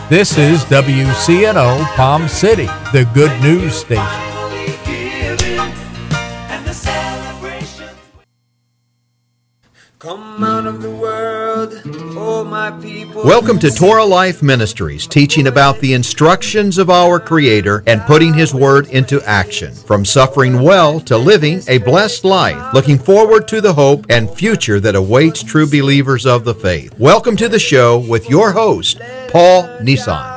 This is WCNO Palm City, the good news station. Come out of the world, oh my people. Welcome to Torah Life Ministries, teaching about the instructions of our Creator and putting His Word into action. From suffering well to living a blessed life, looking forward to the hope and future that awaits true believers of the faith. Welcome to the show with your host, Paul Nissan.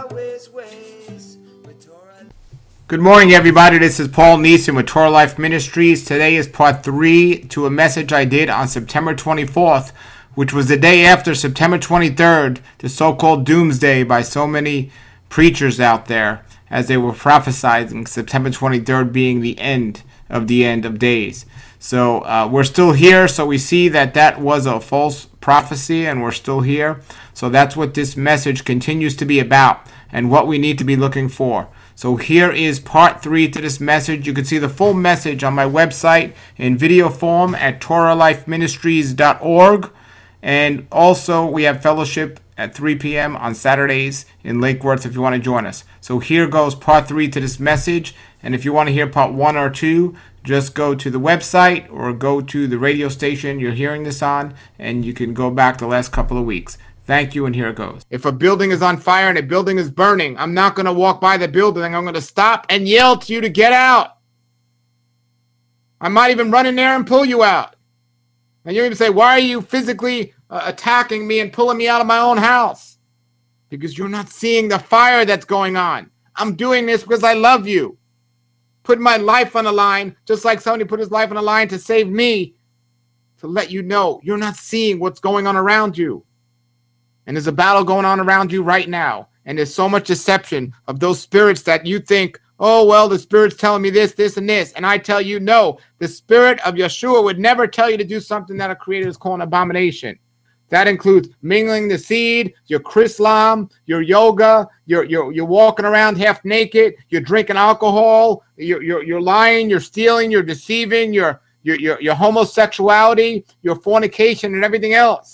Good morning, everybody. This is Paul Neeson with Torah Life Ministries. Today is part 3 to a message I did on September 24th, which was the day after September 23rd, the so-called doomsday by so many preachers out there, as they were prophesizing September 23rd being the end of days. So we're still here, so we see that was a false prophecy, and we're still here. So that's what this message continues to be about, and what we need to be looking for. So here is part 3 to this message. You can see the full message on my website in video form at torahlifeministries.org. And also we have fellowship at 3 p.m. on Saturdays in Lake Worth if you want to join us. So here goes part 3 to this message. And if you want to hear part 1 or 2, just go to the website or go to the radio station you're hearing this on, and you can go back the last couple of weeks. Thank you, and here it goes. If a building is on fire and a building is burning, I'm not going to walk by the building. I'm going to stop and yell to you to get out. I might even run in there and pull you out. And you even say, why are you physically attacking me and pulling me out of my own house? Because you're not seeing the fire that's going on. I'm doing this because I love you. Put my life on the line, just like somebody put his life on the line to save me, to let you know you're not seeing what's going on around you. And there's a battle going on around you right now. And there's so much deception of those spirits that you think, oh, well, the spirit's telling me this, this, and this. And I tell you, no, the spirit of Yeshua would never tell you to do something that a creator is calling abomination. That includes mingling the seed, your Chrislam, your yoga, you're walking around half naked, you're drinking alcohol, you're lying, you're stealing, you're deceiving, your homosexuality, your fornication, and everything else.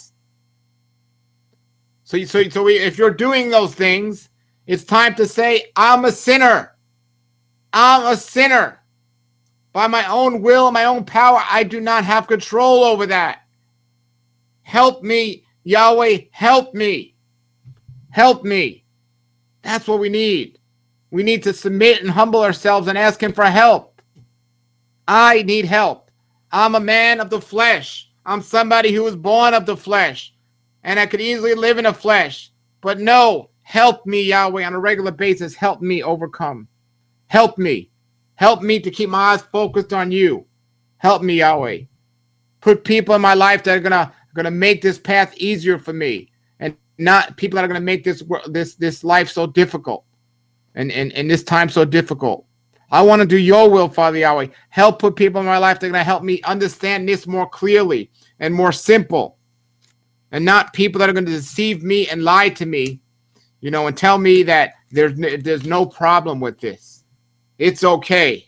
So if you're doing those things, it's time to say, I'm a sinner. I'm a sinner. By my own will and my own power, I do not have control over that. Help me, Yahweh, help me. Help me. That's what we need. We need to submit and humble ourselves and ask Him for help. I need help. I'm a man of the flesh. I'm somebody who was born of the flesh. And I could easily live in the flesh. But no, help me, Yahweh, on a regular basis. Help me overcome. Help me. Help me to keep my eyes focused on you. Help me, Yahweh. Put people in my life that are gonna make this path easier for me. And not people that are gonna make this life so difficult. And this time so difficult. I want to do your will, Father Yahweh. Help put people in my life that are gonna help me understand this more clearly and more simple. And not people that are going to deceive me and lie to me, and tell me that there's no problem with this. It's okay.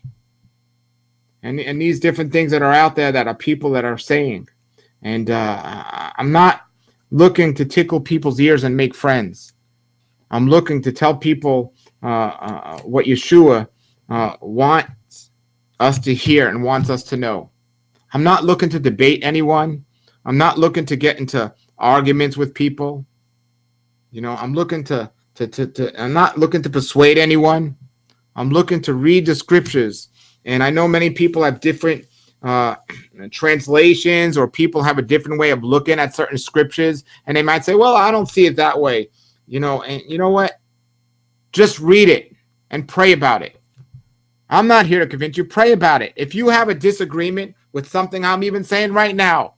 And these different things that are out there that are people that are saying. And I'm not looking to tickle people's ears and make friends. I'm looking to tell people what Yeshua wants us to hear and wants us to know. I'm not looking to debate anyone. I'm not looking to get into arguments with people. I'm looking I'm not looking to persuade anyone. I'm looking to read the scriptures. And I know many people have different translations, or people have a different way of looking at certain scriptures. And they might say, well, I don't see it that way. And you know what? Just read it and pray about it. I'm not here to convince you. Pray about it. If you have a disagreement with something I'm even saying right now,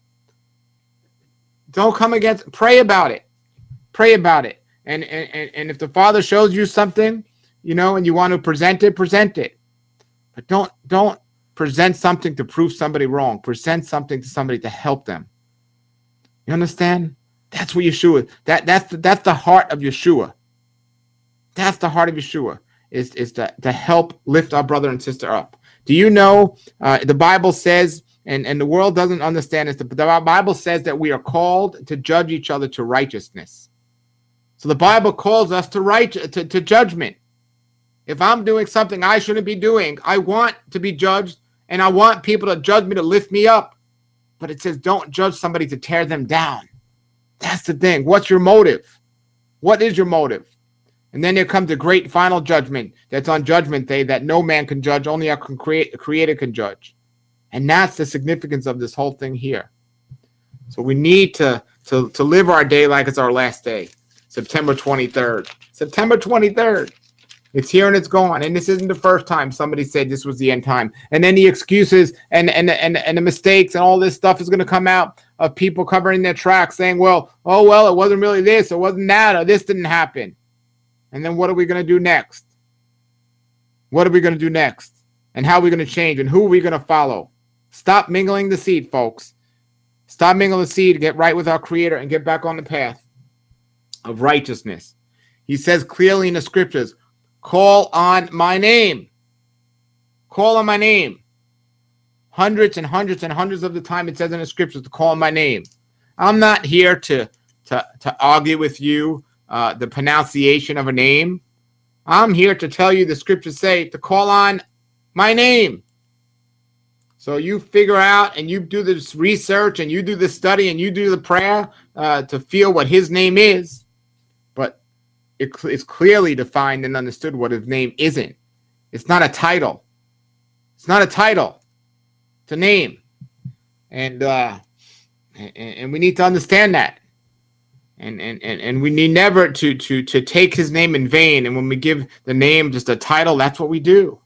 don't come against. Pray about it. Pray about it. And if the Father shows you something, and you want to present it. But don't present something to prove somebody wrong. Present something to somebody to help them. You understand? That's what Yeshua. That's the heart of Yeshua. That's the heart of Yeshua. Is to help lift our brother and sister up. Do you know the Bible says? And the world doesn't understand this. The Bible says that we are called to judge each other to righteousness. So the Bible calls us to judgment. If I'm doing something I shouldn't be doing, I want to be judged, and I want people to judge me to lift me up. But it says don't judge somebody to tear them down. That's the thing. What's your motive? What is your motive? And then there comes the great final judgment that's on Judgment Day that no man can judge, only our Creator can judge. And that's the significance of this whole thing here. So we need to live our day like it's our last day. September 23rd. September 23rd. It's here and it's gone. And this isn't the first time somebody said this was the end time. And then the excuses and the mistakes and all this stuff is going to come out of people covering their tracks saying, well, it wasn't really this, it wasn't that, or this didn't happen. And then what are we going to do next? What are we going to do next? And how are we going to change? And who are we going to follow? Stop mingling the seed, folks. Stop mingling the seed, get right with our Creator, and get back on the path of righteousness. He says clearly in the scriptures, call on my name. Call on my name. Hundreds and hundreds and hundreds of the time it says in the scriptures to call on my name. I'm not here to argue with you the pronunciation of a name. I'm here to tell you the scriptures say to call on my name. So you figure out and you do this research and you do the study and you do the prayer to feel what his name is. But it's clearly defined and understood what his name isn't. It's not a title. It's not a title. It's a name. And we need to understand that. And we need never to take his name in vain. And when we give the name just a title, that's what we do.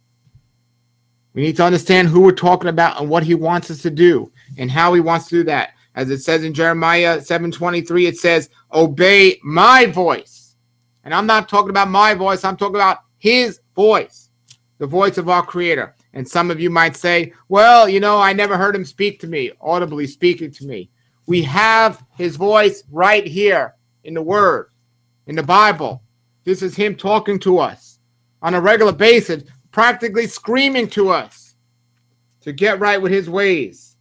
We need to understand who we're talking about and what he wants us to do and how he wants to do that. As it says in Jeremiah 7:23, it says, obey my voice. And I'm not talking about my voice. I'm talking about his voice, the voice of our Creator. And some of you might say, well, I never heard him speak to me, audibly speaking to me. We have his voice right here in the Word, in the Bible. This is him talking to us on a regular basis, practically screaming to us to get right with his ways.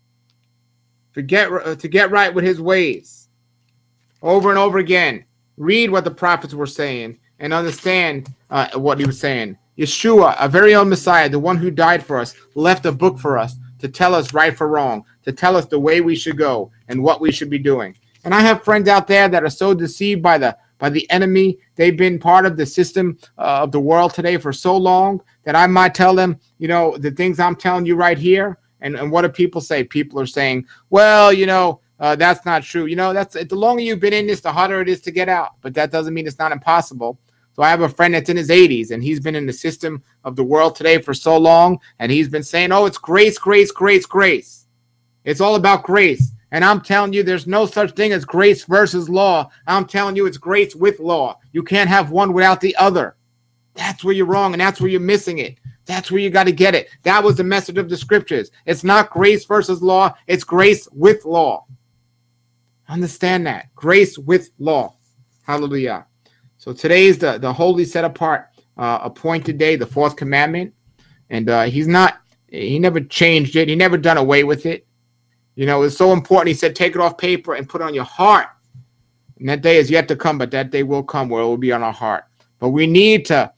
To get right with his ways. Over and over again. Read what the prophets were saying and understand what he was saying. Yeshua, our very own Messiah, the one who died for us, left a book for us to tell us right from wrong, to tell us the way we should go and what we should be doing. And I have friends out there that are so deceived by the enemy. They've been part of the system of the world today for so long that I might tell them, the things I'm telling you right here. And what do people say? People are saying, well, that's not true. That's the longer you've been in this, the harder it is to get out. But that doesn't mean it's not impossible. So I have a friend that's in his 80s, and he's been in the system of the world today for so long, and he's been saying, oh, it's grace, grace, grace, grace. It's all about grace. And I'm telling you, there's no such thing as grace versus law. I'm telling you, it's grace with law. You can't have one without the other. That's where you're wrong, and that's where you're missing it. That's where you got to get it. That was the message of the scriptures. It's not grace versus law. It's grace with law. Understand that. Grace with law. Hallelujah. So today is the holy set apart appointed day, the fourth commandment. And he never changed it. He never done away with it. It's so important. He said, take it off paper and put it on your heart. And that day is yet to come, but that day will come where it will be on our heart. But we need to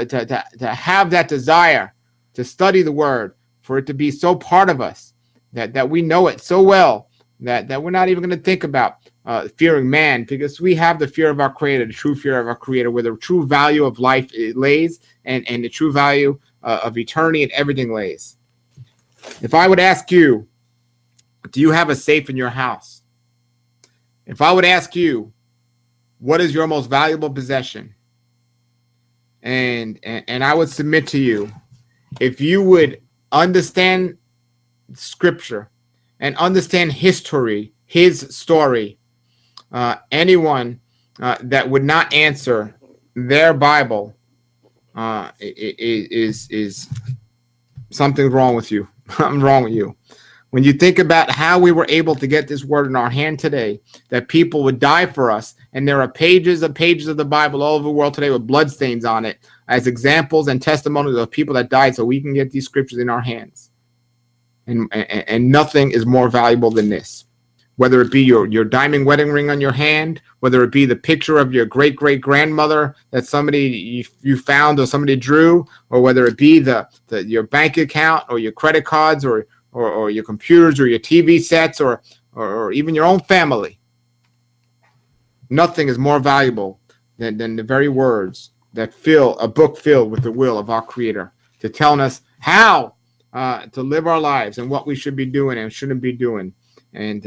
have that desire to study the word, for it to be so part of us that we know it so well that we're not even going to think about fearing man, because we have the fear of our Creator, the true fear of our Creator, where the true value of life lays and the true value of eternity and everything lays. If I would ask you, do you have a safe in your house? If I would ask you, what is your most valuable possession? And I would submit to you, if you would understand Scripture and understand history, his story, anyone that would not answer their Bible is something wrong with you. I'm wrong with you. When you think about how we were able to get this word in our hand today, that people would die for us, and there are pages of the Bible all over the world today with bloodstains on it as examples and testimonies of people that died so we can get these scriptures in our hands. And nothing is more valuable than this. whether it be your diamond wedding ring on your hand, whether it be the picture of your great-great-grandmother that somebody you found or somebody drew, or whether it be your bank account or your credit cards or your computers or your TV sets or even your own family. Nothing is more valuable than the very words that fill a book filled with the will of our Creator, to telling us how to live our lives and what we should be doing and shouldn't be doing. And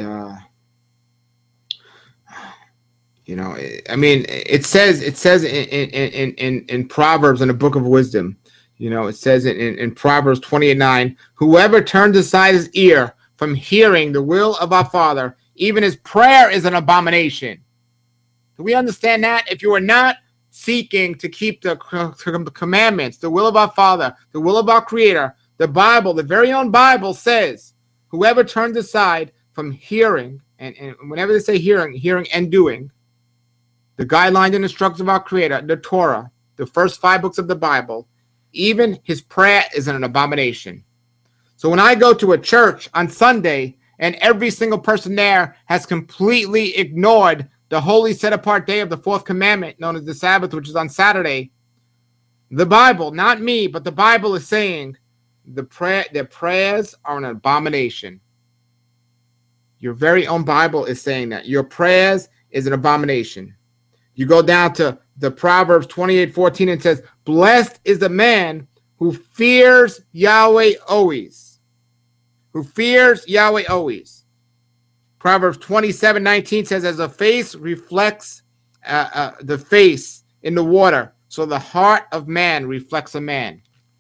it says in Proverbs, in the book of wisdom, it says in Proverbs 28:9, whoever turns aside his ear from hearing the will of our Father, even his prayer is an abomination. Do we understand that? If you are not seeking to keep the commandments, the will of our Father, the will of our Creator, the Bible, the very own Bible says, whoever turns aside from hearing, and whenever they say hearing and doing, the guidelines and instructions of our Creator, the Torah, the first 5 books of the Bible, even his prayer is an abomination. So when I go to a church on Sunday and every single person there has completely ignored the holy set-apart day of the 4th commandment, known as the Sabbath, which is on Saturday, the Bible, not me, but the Bible is saying their prayers are an abomination. Your very own Bible is saying that. Your prayers is an abomination. You go down to the Proverbs 28:14 and it says, blessed is the man who fears Yahweh always. Who fears Yahweh always. Proverbs 27:19 says, as a face reflects the face in the water, so the heart of man reflects a man.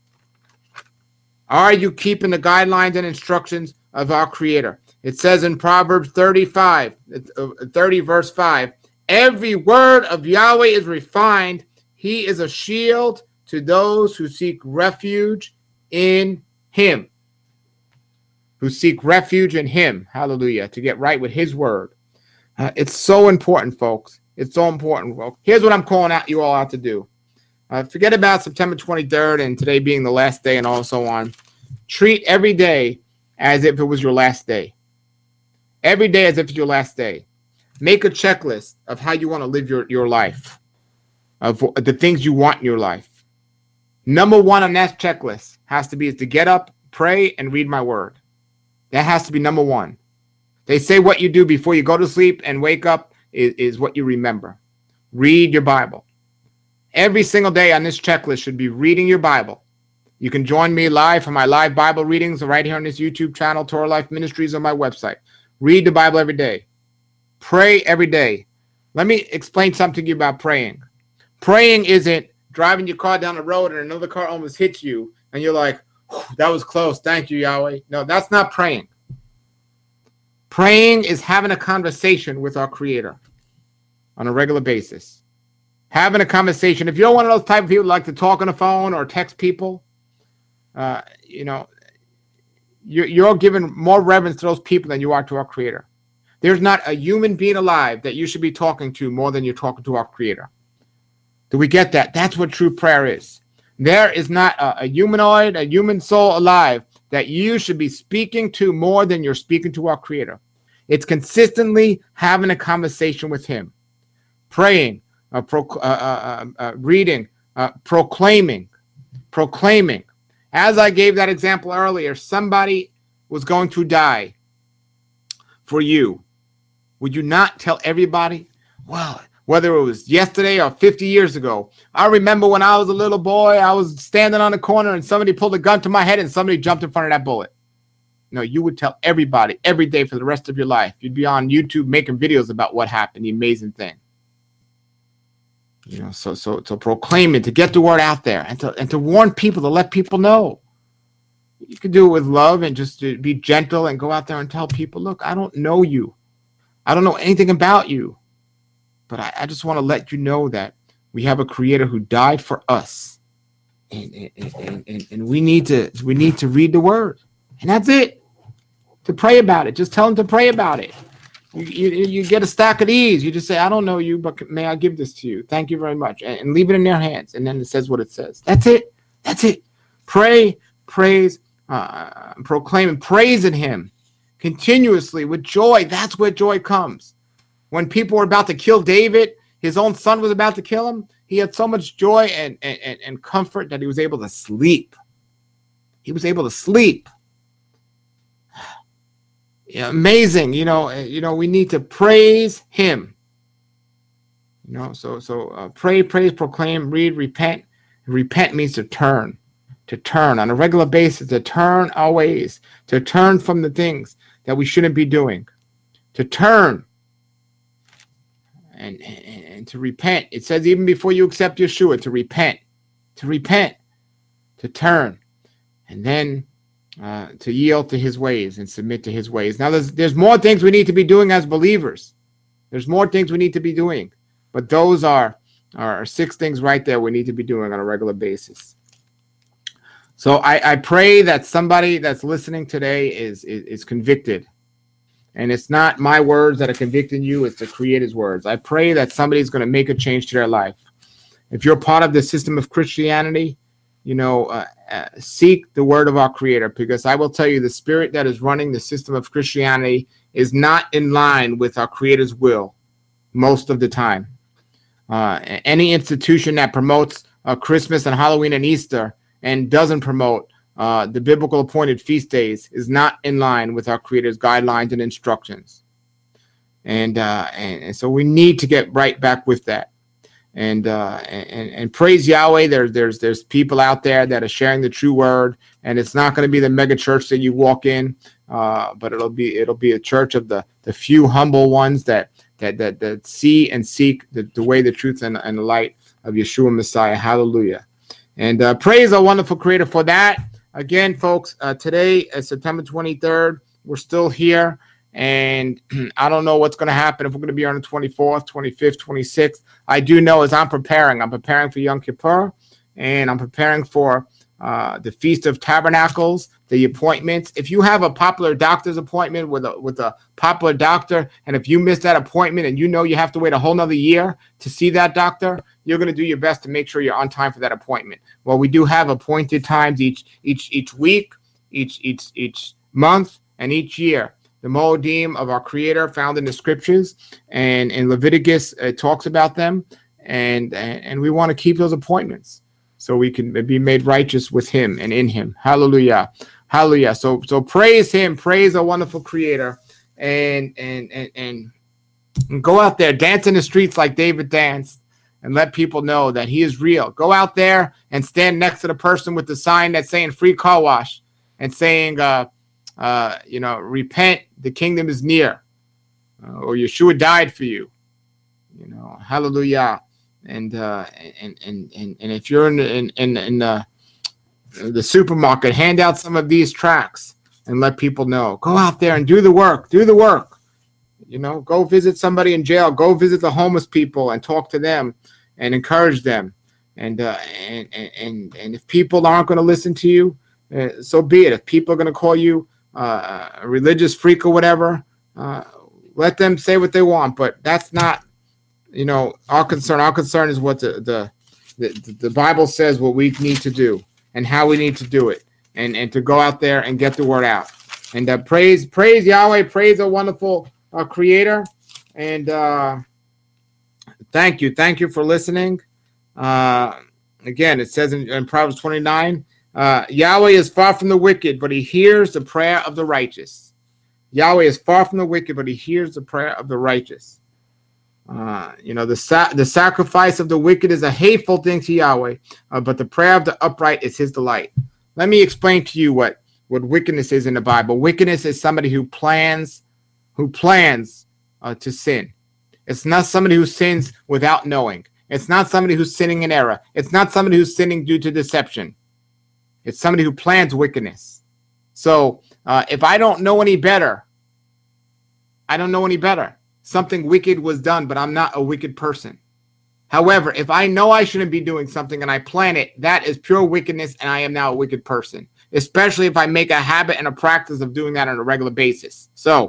Are you keeping the guidelines and instructions of our Creator? It says in Proverbs 30 verse 5, every word of Yahweh is refined. He is a shield to those who seek refuge in him. Who seek refuge in him. Hallelujah. To get right with his word. It's so important, folks. It's so important, folks. Here's what I'm calling out you all out to do. Forget about September 23rd and today being the last day and all so on. Treat every day as if it was your last day. Every day as if it's your last day. Make a checklist of how you want to live your life. Of the things you want in your life. Number 1 on that checklist has to be is to get up, pray, and read my word. That has to be number 1. They say what you do before you go to sleep and wake up is what you remember. Read your Bible. Every single day on this checklist should be reading your Bible. You can join me live for my live Bible readings right here on this YouTube channel, Torah Life Ministries, on my website. Read the Bible every day. Pray every day. Let me explain something to you about praying. Praying isn't driving your car down the road and another car almost hits you and you're like, that was close. Thank you, Yahweh. No, that's not praying. Praying is having a conversation with our Creator on a regular basis. Having a conversation. If you're one of those type of people who like to talk on the phone or text people, you're giving more reverence to those people than you are to our Creator. There's not a human being alive that you should be talking to more than you're talking to our Creator. Do we get that? That's what true prayer is. There is not a humanoid, a human soul alive that you should be speaking to more than you're speaking to our Creator. It's consistently having a conversation with him. Praying, reading, proclaiming. As I gave that example earlier, somebody was going to die for you. Would you not tell everybody? Well, whether it was yesterday or 50 years ago, I remember when I was a little boy, I was standing on the corner and somebody pulled a gun to my head and somebody jumped in front of that bullet. No, you would tell everybody every day for the rest of your life. You'd be on YouTube making videos about what happened, the amazing thing. So proclaim it, to get the word out there and to warn people, to let people know. You can do it with love and just to be gentle and go out there and tell people, look, I don't know you. I don't know anything about you. But I just want to let you know that we have a Creator who died for us. And we need to read the word. And that's it. To pray about it. Just tell them to pray about it. You get a stack of these. You just say, I don't know you, but may I give this to you? Thank you very much. And leave it in their hands. And then it says what it says. That's it. That's it. Pray, praise, proclaim, and praise in him. continuously with joy. That's where joy comes. When people were about to kill David, his own son was about to kill him, he had so much joy and comfort that he was able to sleep. He was able to sleep. Yeah, amazing. We need to praise him. Pray, praise, proclaim, read, repent. Repent means to turn on a regular basis, to turn our ways, to turn from the things that we shouldn't be doing, to turn and to repent. It says even before you accept Yeshua, to repent, to turn, and then to yield to his ways and submit to his ways. Now, there's more things we need to be doing as believers. There's more things we need to be doing, but those are 6 things right there we need to be doing on a regular basis. So I pray that somebody that's listening today is convicted. And it's not my words that are convicting you, it's the Creator's words. I pray that somebody's going to make a change to their life. If you're part of the system of Christianity, seek the word of our Creator, because I will tell you the spirit that is running the system of Christianity is not in line with our Creator's will most of the time. Any institution that promotes Christmas and Halloween and Easter and doesn't promote the biblical appointed feast days is not in line with our Creator's guidelines and instructions. And so we need to get right back with that. And praise Yahweh. There's people out there that are sharing the true word, and it's not going to be the mega church that you walk in, but it'll be a church of the few humble ones that see and seek the way, the truth, and the light of Yeshua Messiah. Hallelujah. And praise our wonderful Creator for that. Again, folks, today is September 23rd. We're still here, and I don't know what's going to happen if we're going to be on the 24th, 25th, 26th. I do know as I'm preparing for Yom Kippur, and I'm preparing for the Feast of Tabernacles, the appointments. If you have a popular doctor's appointment with a popular doctor, and if you miss that appointment and you have to wait a whole nother year to see that doctor, you're going to do your best to make sure you're on time for that appointment. Well, we do have appointed times each week, each month, and each year. The Moedim of our Creator found in the scriptures, and in Leviticus it talks about them, and we want to keep those appointments so we can be made righteous with him and in him. Hallelujah. Hallelujah. So praise him, praise our wonderful Creator, and go out there, dance in the streets like David danced, and let people know that he is real. Go out there and stand next to the person with the sign that's saying free car wash and saying, repent, the kingdom is near, or Yeshua died for you. Hallelujah. And if you're in the supermarket, hand out some of these tracts and let people know. Go out there and do the work. Go visit somebody in jail. Go visit the homeless people and talk to them and encourage them. And if people aren't going to listen to you, so be it. If people are going to call you a religious freak or whatever, let them say what they want. But that's not, our concern. Our concern is what the Bible says, what we need to do and how we need to do it, and to go out there and get the word out. And praise Yahweh, praise our wonderful Creator, and thank you for listening. Again, it says in Proverbs 29, Yahweh is far from the wicked, but he hears the prayer of the righteous. Yahweh is far from the wicked, but he hears the prayer of the righteous. The sacrifice of the wicked is a hateful thing to Yahweh, but the prayer of the upright is his delight. Let me explain to you what wickedness is in the Bible. Wickedness is somebody who plans to sin. It's not somebody who sins without knowing. It's not somebody who's sinning in error. It's not somebody who's sinning due to deception. It's somebody who plans wickedness. So if I don't know any better, something wicked was done, but I'm not a wicked person. However, if I know I shouldn't be doing something and I plan it, that is pure wickedness, and I am now a wicked person, especially if I make a habit and a practice of doing that on a regular basis. So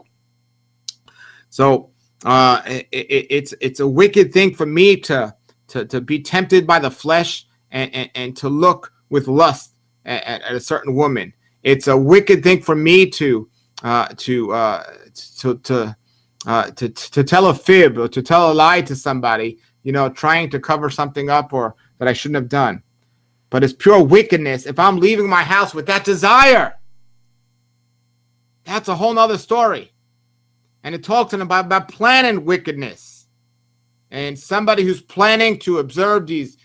it's a wicked thing for me to be tempted by the flesh and to look with lust at a certain woman. It's a wicked thing for me to to tell a fib or to tell a lie to somebody, trying to cover something up or that I shouldn't have done. But it's pure wickedness. If I'm leaving my house with that desire, that's a whole nother story. And it talks about planning wickedness. And somebody who's planning to observe these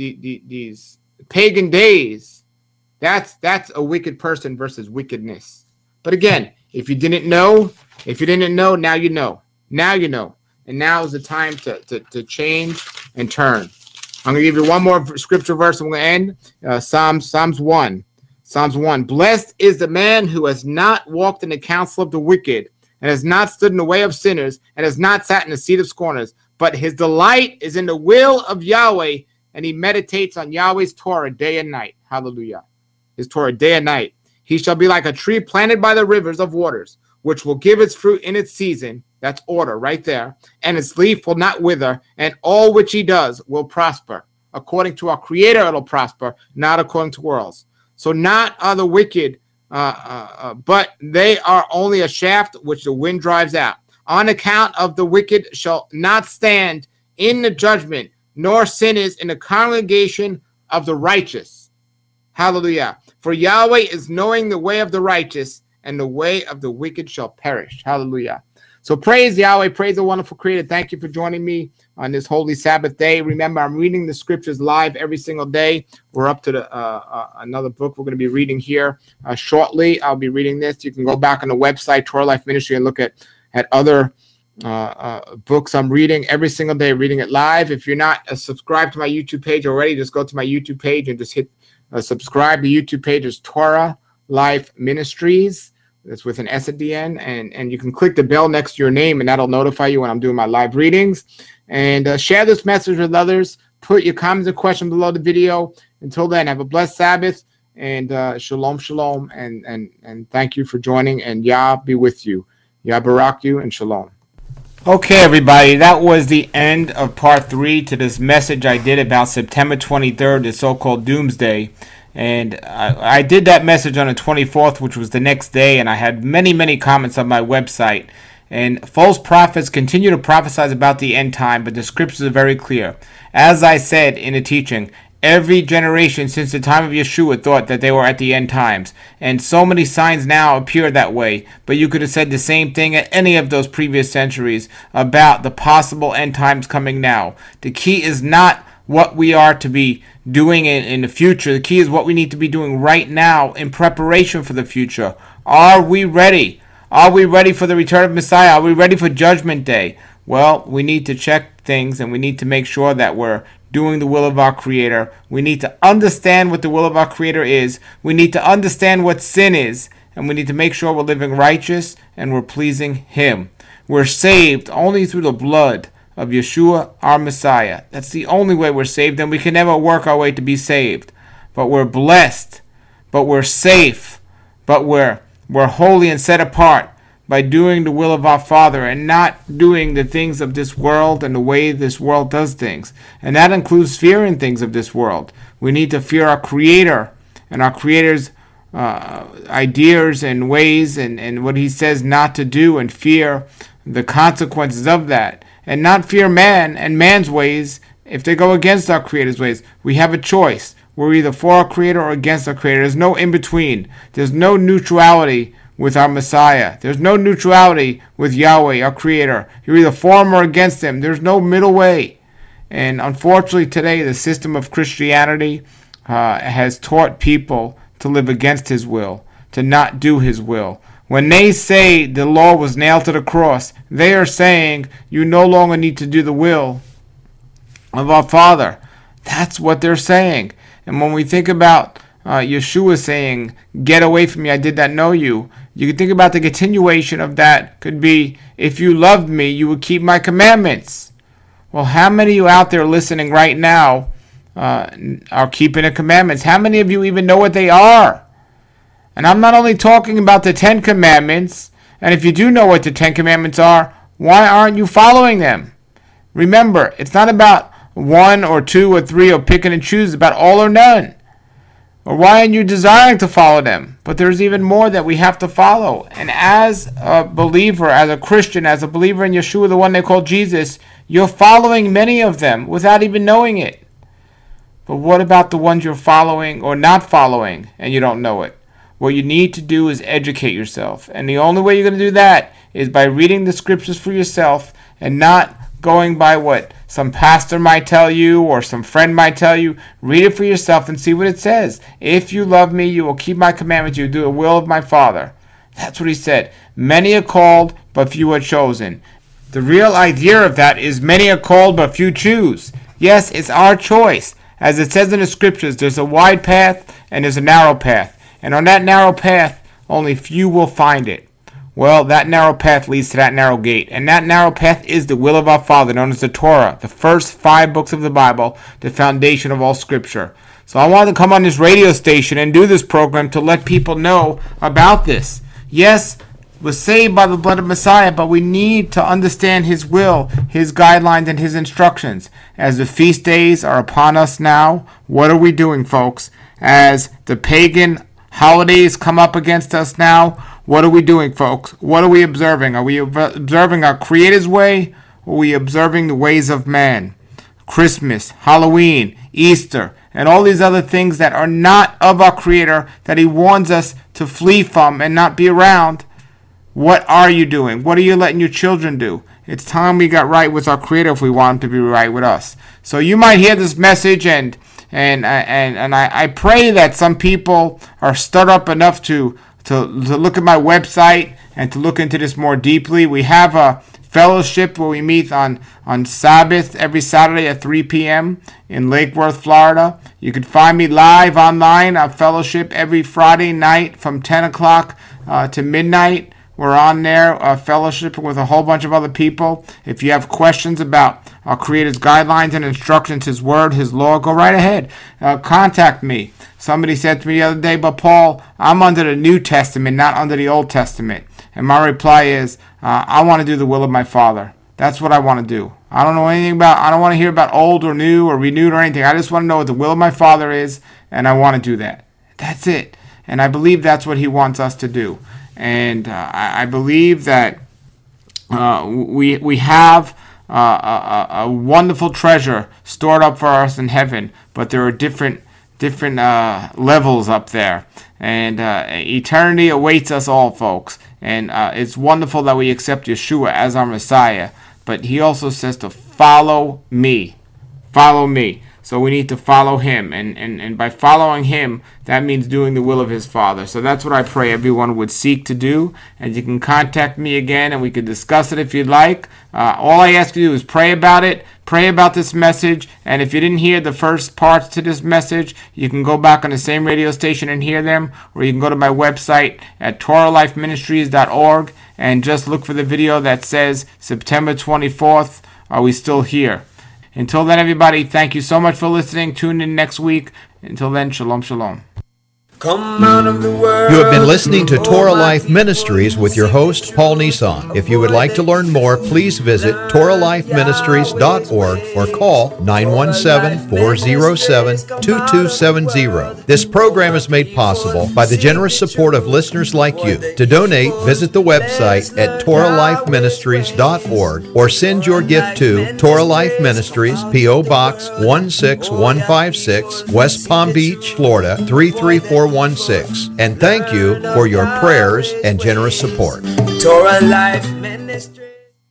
pagan days, that's a wicked person versus wickedness. But again, if you didn't know, now you know. Now you know. And now is the time to change and turn. I'm going to give you one more scripture verse. I'm going to end. Psalms 1. Psalms 1. Blessed is the man who has not walked in the counsel of the wicked, and has not stood in the way of sinners, and has not sat in the seat of scorners. But his delight is in the will of Yahweh, and he meditates on Yahweh's Torah day and night. Hallelujah. His Torah day and night. He shall be like a tree planted by the rivers of waters, which will give its fruit in its season. That's order right there. And its leaf will not wither, and all which he does will prosper. According to our Creator, it'll prosper, not according to worlds. So not are the wicked, but they are only a shaft which the wind drives out. On account of the wicked shall not stand in the judgment, nor sinners in the congregation of the righteous. Hallelujah. For Yahweh is knowing the way of the righteous, and the way of the wicked shall perish. Hallelujah. So praise Yahweh, praise the wonderful Creator. Thank you for joining me on this holy Sabbath day. Remember, I'm reading the scriptures live every single day. We're up to another book we're going to be reading here shortly. I'll be reading this. You can go back on the website, Torah Life Ministry, and look at other books I'm reading every single day, reading it live. If you're not subscribed to my YouTube page already, just go to my YouTube page and just hit subscribe. The YouTube page is Torah Life Ministries. That's with an S at the end, and you can click the bell next to your name, and that'll notify you when I'm doing my live readings. And share this message with others. Put your comments and questions below the video. Until then, have a blessed Sabbath, and shalom, shalom, and thank you for joining. And Yah be with you. Yah barak you, and shalom. Okay, everybody, that was the end of part 3 to this message I did about September 23rd, the so-called Doomsday. And I did that message on the 24th, which was the next day, and I had many, many comments on my website. And false prophets continue to prophesy about the end time, but the scriptures are very clear. As I said in the teaching, every generation since the time of Yeshua thought that they were at the end times. And so many signs now appear that way. But you could have said the same thing at any of those previous centuries about the possible end times coming now. The key is not what we are to be doing in the future. The key is what we need to be doing right now in preparation for the future. Are we ready? Are we ready for the return of Messiah? Are we ready for Judgment Day? Well, we need to check things, and we need to make sure that we're doing the will of our Creator. We need to understand what the will of our Creator is. We need to understand what sin is, and we need to make sure we're living righteous and we're pleasing Him. We're saved only through the blood of Yeshua, our Messiah. That's the only way we're saved, and we can never work our way to be saved. But we're blessed, but we're safe, but we're holy and set apart by doing the will of our Father and not doing the things of this world and the way this world does things. And that includes fearing things of this world. We need to fear our Creator and our Creator's ideas and ways and what He says not to do, and fear the consequences of that. And not fear man and man's ways if they go against our Creator's ways. We have a choice. We're either for our Creator or against our Creator. There's no in-between. There's no neutrality with our Messiah. There's no neutrality with Yahweh, our Creator. You're either for Him or against Him. There's no middle way. And unfortunately today, the system of Christianity has taught people to live against His will, to not do His will. When they say the law was nailed to the cross, they are saying you no longer need to do the will of our Father. That's what they're saying. And when we think about Yeshua saying, "Get away from me, I did not know you," you can think about the continuation of that could be, "If you loved me, you would keep my commandments." Well, how many of you out there listening right now are keeping the commandments? How many of you even know what they are? And I'm not only talking about the 10 Commandments, and if you do know what the 10 Commandments are, why aren't you following them? Remember, it's not about 1 or 2 or 3 or picking and choose, it's about all or none. Or why aren't you desiring to follow them? But there's even more that we have to follow. And as a believer, as a Christian, as a believer in Yeshua, the one they call Jesus, you're following many of them without even knowing it. But what about the ones you're following or not following and you don't know it? What you need to do is educate yourself. And the only way you're going to do that is by reading the scriptures for yourself and not going by what some pastor might tell you or some friend might tell you. Read it for yourself and see what it says. If you love me, you will keep my commandments. You will do the will of my Father. That's what he said. Many are called, but few are chosen. The real idea of that is many are called, but few choose. Yes, it's our choice. As it says in the scriptures, there's a wide path and there's a narrow path. And on that narrow path, only few will find it. Well, that narrow path leads to that narrow gate. And that narrow path is the will of our Father, known as the Torah, the first 5 books of the Bible, the foundation of all Scripture. So I wanted to come on this radio station and do this program to let people know about this. Yes, we're saved by the blood of Messiah, but we need to understand His will, His guidelines, and His instructions. As the feast days are upon us now, what are we doing, folks? As the pagan holidays come up against us now, what are we doing, folks? What are we observing? Are we observing our Creator's way, or are we observing the ways of man? Christmas, Halloween, Easter, and all these other things that are not of our Creator, that He warns us to flee from and not be around. What are you doing? What are you letting your children do? It's time we got right with our Creator if we want Him to be right with us. So you might hear this message and I pray that some people are stirred up enough to look at my website and to look into this more deeply. We have a fellowship where we meet on Sabbath every Saturday at 3 p.m. in Lake Worth, Florida. You can find me live online at fellowship every Friday night from 10 o'clock to midnight. We're on there fellowshipping with a whole bunch of other people. If you have questions about our Creator's guidelines and instructions, His Word, His law, go right ahead. Contact me. Somebody said to me the other day, but Paul, I'm under the New Testament, not under the Old Testament. And my reply is, I want to do the will of my Father. That's what I want to do. I don't know anything about, I don't want to hear about old or new or renewed or anything. I just want to know what the will of my Father is, and I want to do that. That's it. And I believe that's what He wants us to do. And I believe that we have a wonderful treasure stored up for us in heaven, but there are different levels up there, and eternity awaits us all, folks. And it's wonderful that we accept Yeshua as our Messiah, but He also says to follow me. Follow me. So we need to follow Him, and by following Him, that means doing the will of His Father. So that's what I pray everyone would seek to do. And you can contact me again, and we could discuss it if you'd like. All I ask you to do is pray about it, pray about this message, and if you didn't hear the first parts to this message, you can go back on the same radio station and hear them, or you can go to my website at TorahLifeMinistries.org and just look for the video that says September 24th, Are We Still Here? Until then, everybody, thank you so much for listening. Tune in next week. Until then, shalom, shalom. Come out of the world. You have been listening to Torah Life Ministries with your host, Paul Nissan. If you would like to learn more, please visit TorahLifeMinistries.org or call 917-407-2270. This program is made possible by the generous support of listeners like you. To donate, visit the website at TorahLifeMinistries.org or send your gift to Torah Life Ministries, P.O. Box 16156, West Palm Beach, Florida 33416. And thank you for your prayers and generous support. Torah Life Ministry.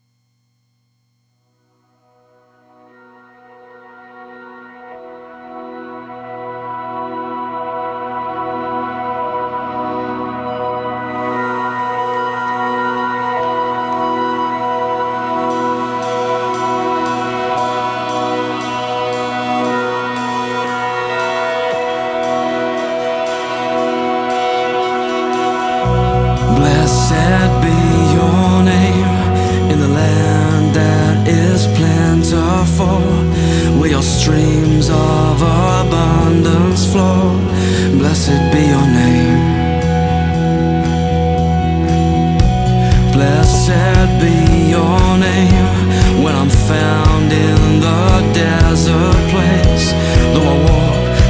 Blessed be your name in the land that is plentiful, where your streams of abundance flow.